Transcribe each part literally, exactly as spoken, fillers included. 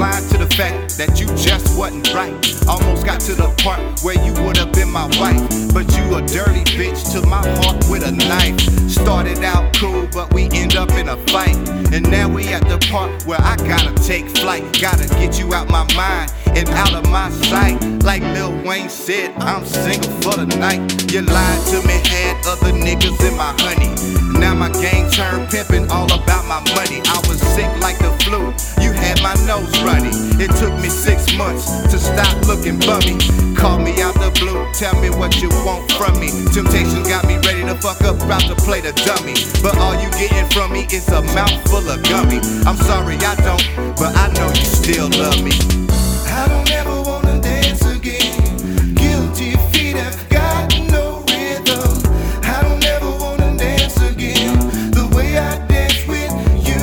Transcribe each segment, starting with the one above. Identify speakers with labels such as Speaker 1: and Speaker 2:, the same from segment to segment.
Speaker 1: blind to the fact that you just wasn't right. Almost got to the part where you would've been my wife, but you a dirty bitch to my heart with a knife. Started out cool, but we end up in a fight, and now we at the part where I gotta take flight. Gotta get you out my mind and out of my sight. Like Lil Wayne said, I'm single for the night. You lied to me, had other niggas in my honey. Now my game turned pimpin', all about my money. I was sick like the flu, you had my nose runny. It took me six months to stop looking bummy. Call me out the blue, tell me what you want from me. Temptation got me ready to fuck up, about to play the dummy. But all you getting from me is a mouthful of gummy. I'm sorry I don't, but I know you still love me.
Speaker 2: I don't ever wanna dance again. Guilty feet have got no rhythm. I don't ever wanna dance again the way I dance with you.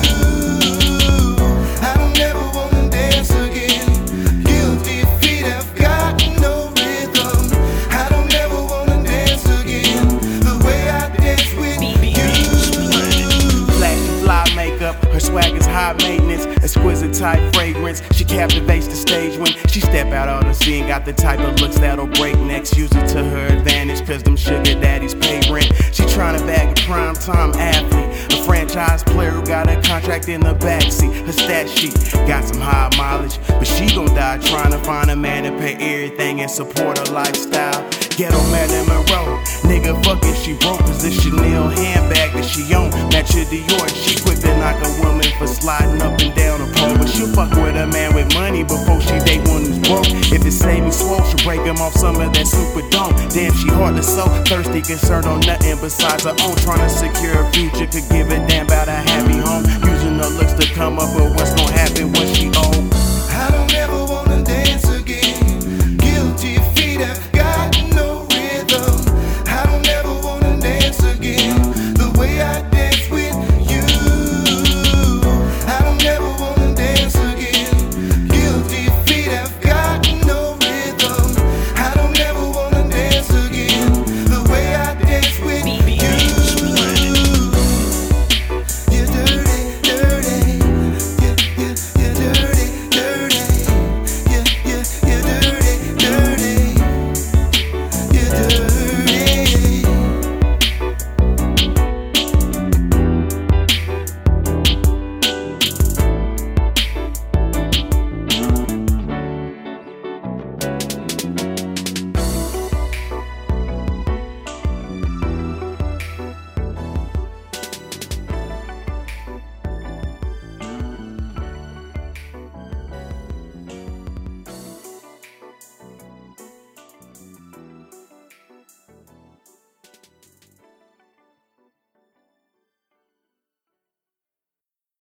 Speaker 2: I don't ever wanna dance again. Guilty feet have got no rhythm. I don't ever wanna dance again the way I dance with you.
Speaker 3: Flashy fly makeup, her swag is high maintenance, exquisite type fragrance. She captivates the stage when she step out on the scene. Got the type of looks that'll break necks. Use it to her advantage, cause them sugar daddies pay rent. She tryna bag a prime time athlete, a franchise player who got a contract in the backseat. Her stat sheet got some high mileage, but she gon' die trying to find a man to pay everything and support her lifestyle. Ghetto Marilyn Monroe, nigga fucking she broke, cause this Chanel handbag that she own match your Dior, and she quick to knock a woman for sliding up and down a pole. But she'll fuck with a man with money before she date one who's broke. If it say me swole, she'll break him off some of that super dome. Damn, she hardly so thirsty, concerned on nothing besides her own. Trying to secure a future, could give a damn about a happy home. Using her looks to come up with what's gonna happen when she